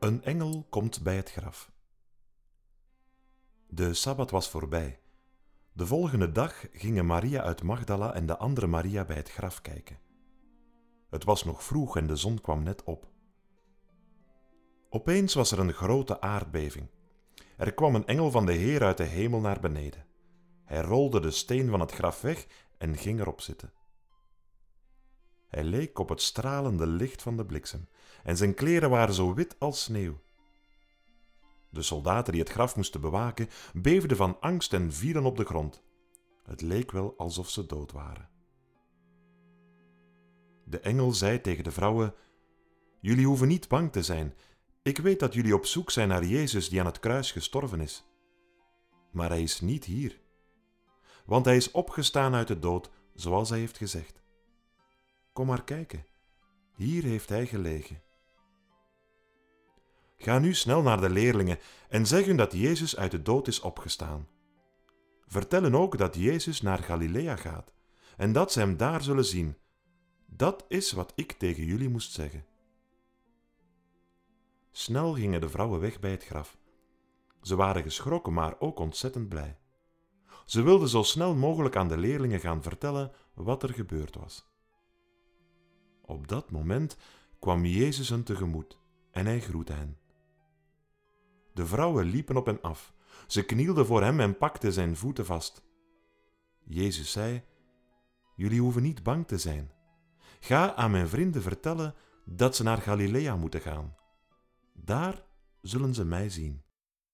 Een engel komt bij het graf. De sabbat was voorbij. De volgende dag gingen Maria uit Magdala en de andere Maria bij het graf kijken. Het was nog vroeg en de zon kwam net op. Opeens was er een grote aardbeving. Er kwam een engel van de Heer uit de hemel naar beneden. Hij rolde de steen van het graf weg en ging erop zitten. Hij leek op het stralende licht van de bliksem en zijn kleren waren zo wit als sneeuw. De soldaten die het graf moesten bewaken, beefden van angst en vielen op de grond. Het leek wel alsof ze dood waren. De engel zei tegen de vrouwen: Jullie hoeven niet bang te zijn. Ik weet dat jullie op zoek zijn naar Jezus die aan het kruis gestorven is. Maar hij is niet hier. Want hij is opgestaan uit de dood, zoals hij heeft gezegd. Kom maar kijken. Hier heeft hij gelegen. Ga nu snel naar de leerlingen en zeg hun dat Jezus uit de dood is opgestaan. Vertel hen ook dat Jezus naar Galilea gaat en dat ze hem daar zullen zien. Dat is wat ik tegen jullie moest zeggen. Snel gingen de vrouwen weg bij het graf. Ze waren geschrokken, maar ook ontzettend blij. Ze wilden zo snel mogelijk aan de leerlingen gaan vertellen wat er gebeurd was. Op dat moment kwam Jezus hen tegemoet en hij groette hen. De vrouwen liepen op hen af. Ze knielden voor hem en pakten zijn voeten vast. Jezus zei: Jullie hoeven niet bang te zijn. Ga aan mijn vrienden vertellen dat ze naar Galilea moeten gaan. Daar zullen ze mij zien.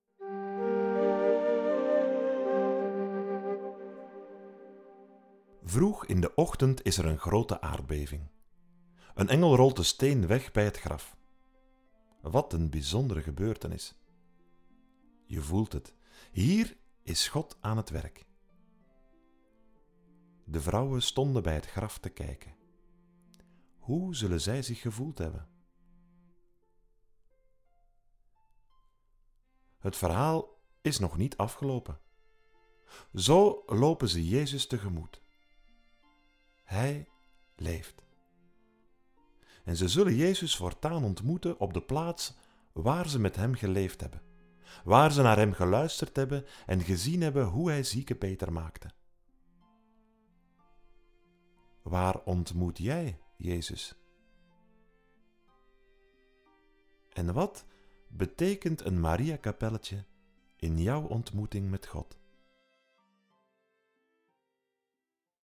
Vroeg in de ochtend is er een grote aardbeving. Een engel rolt de steen weg bij het graf. Wat een bijzondere gebeurtenis. Je voelt het. Hier is God aan het werk. De vrouwen stonden bij het graf te kijken. Hoe zullen zij zich gevoeld hebben? Het verhaal is nog niet afgelopen. Zo lopen ze Jezus tegemoet. Hij leeft. En ze zullen Jezus voortaan ontmoeten op de plaats waar ze met hem geleefd hebben, waar ze naar hem geluisterd hebben en gezien hebben hoe hij zieke Peter maakte. Waar ontmoet jij Jezus? En wat betekent een Maria-kapelletje in jouw ontmoeting met God?